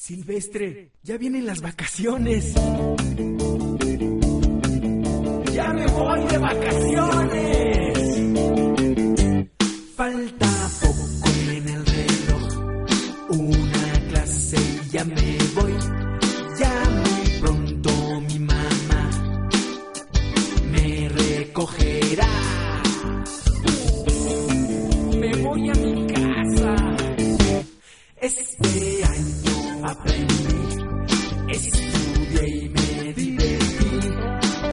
Silvestre, ya vienen las vacaciones. ¡Ya me voy de vacaciones!